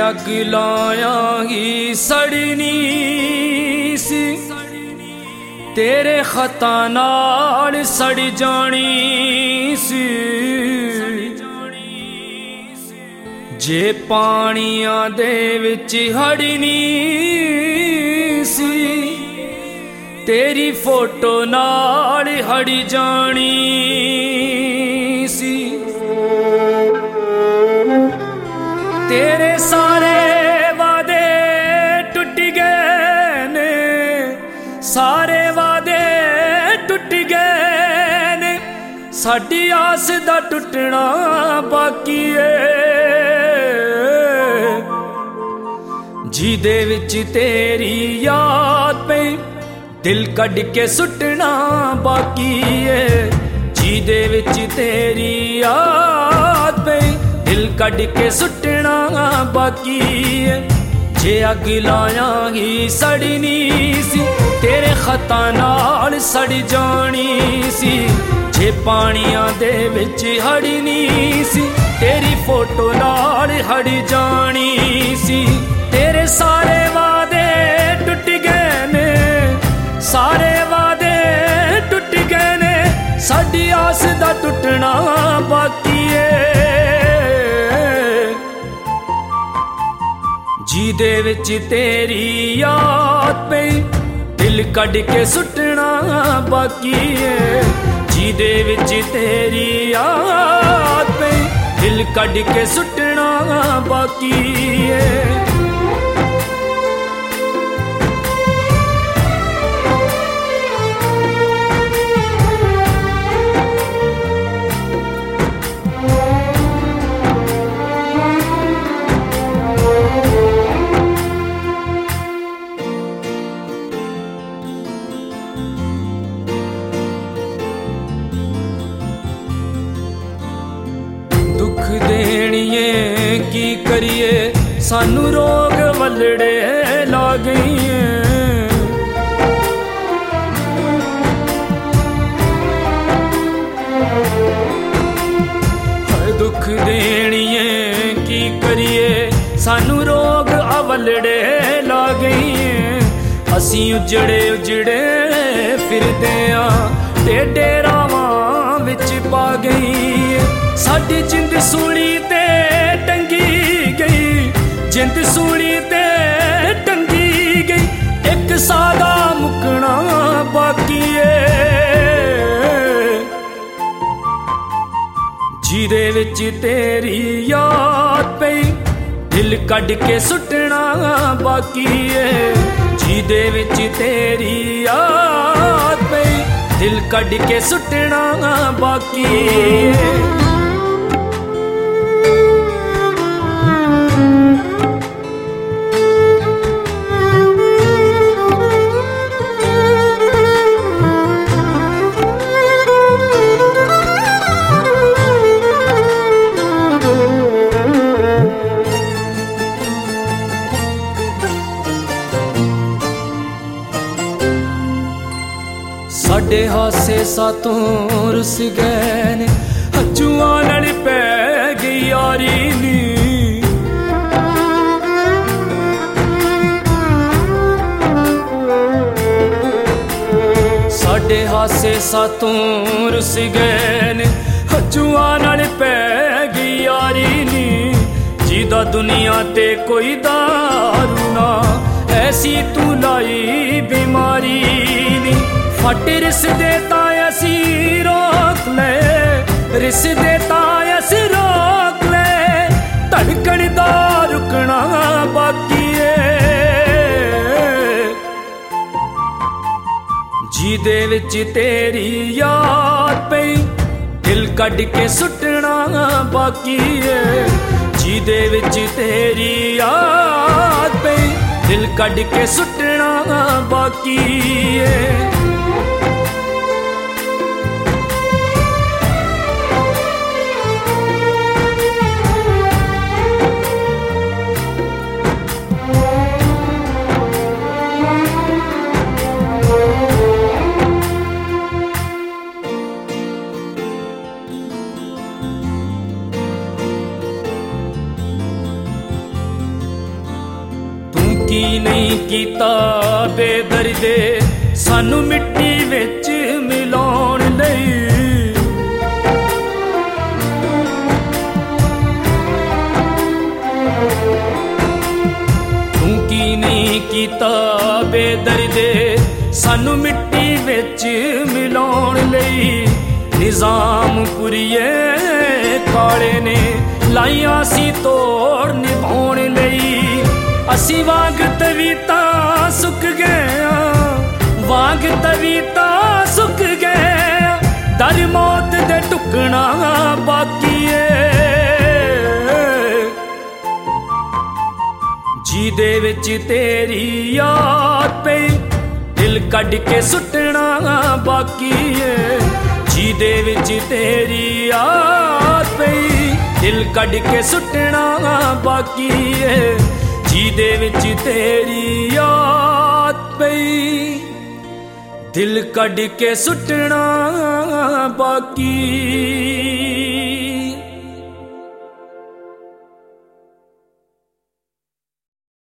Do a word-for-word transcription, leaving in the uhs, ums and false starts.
अग लायांगी सड़नी सी, तेरे खता नाल सड़ जानी सी। जे पानियां दे विच हड़नी सी, तेरी फोटो नाल हड़ जानी सी। तेरे सारे वादे टुट गए ने, सारे वादे टुट गए ने, साडी आस दा टुटना बाकी है। जी दे विच तेरी याद पे दिल कढ़ के सुटना बाकी है। जी दे विच तेरी याद पे दिल कढ़ के सुटना बाकी है। जे अग लायांगी सड़नी सी, तेरे खता नाल सड़ जानी सी। जे पानियां दे विच हड़नी सी, तेरी फोटो नाल हड़ जानी सी। तेरे सारे वादे टुट गए ने, सारे वादे टुट गए ने, साडी आस दा टुटना बाकी है। जी दे विच तेरी याद पे दिल कढ़ के सुटना बाकी है। जी दे विच तेरी याद पे दिल कढ़ के सुटना बाकी है। दुख देनिए की करिए, सानू रोग वलड़े ला गई है। दुख देनिए की करिए, सानू रोग अवलड़े ला गई है। असी उजड़े उजड़े फिरदे आ, टेढ़े रावां विच पा गई है। साडी जिंद सूली ते टंगी गई, जिंद सूली ते टंगी गई, एक सादा मुकना बाकी है। जी दे विच तेरी याद पे दिल कढ़ के सुटना बाकी है। जी दे विच तेरी याद पे दिल कढ़ के सुटना बाकी है। साडे हासे सातों रुस गए ने, हजूआं नाल पै गई यारी नी। साडे हासे सातों रुस गए ने, हजूआं नाल पै गई यारी नी। जीदा दुनिया ते कोई दारू ना, ऐसी तू लाई बीमारी नी। फट रिस देता असी रोक ले, रिस देता असी रोक ले, धड़कन दा रुकना बाकी है। जी दे विच तेरी याद पे दिल कढ़ के सुटना बाकी है। जी दे विच तेरी याद पे दिल कढ़ के सुटना बाकी है। ਕੀਤਾ ਬੇਦਰਦੇ ਸਾਨੂੰ ਮਿੱਟੀ ਵਿੱਚ ਮਿਲਾਉਣ ਲਈ। ਤੂੰ ਕੀ ਨਹੀਂ ਕੀਤਾ ਬੇਦਰਦੇ ਸਾਨੂੰ ਮਿੱਟੀ ਵਿੱਚ ਮਿਲਾਉਣ ਲਈ। ਨਿਜ਼ਾਮਪੁਰੀਏ ਕਾਲੇ ਨੇ ਲਾਈਆਂ ਸੀ ਤੋੜ ਨਿਭਾਉਣ ਲਈ। ਅਸੀਂ ਵਾਂਗ ਤਵੀਤਾ ਸੁੱਕ ਗਏ ਆਂ, ਵਾਂਗ ਤਵੀਤਾ ਸੁੱਕ ਗਏ ਆਂ, ਦਰ ਮੌਤ ਦੇ ਟੁਕਣਾ ਬਾਕੀ ਏ। ਜਿਹਦੇ ਵਿੱਚ ਤੇਰੀ ਯਾਦ ਪਈ ਦਿਲ ਕੱਢ ਕੇ ਸੁੱਟਣਾ ਬਾਕੀ ਏ। ਜਿਹਦੇ ਵਿੱਚ ਤੇਰੀ ਯਾਦ ਪਈ ਦਿਲ ਕੱਢ ਕੇ ਸੁੱਟਣਾ ਬਾਕੀ ਏ। ਜਿਹਦੇ ਵਿੱਚ ਤੇਰੀ ਯਾਦ ਪਈ ਦਿਲ ਕੱਢ ਕੇ ਸੁੱਟਣਾ ਬਾਕੀ।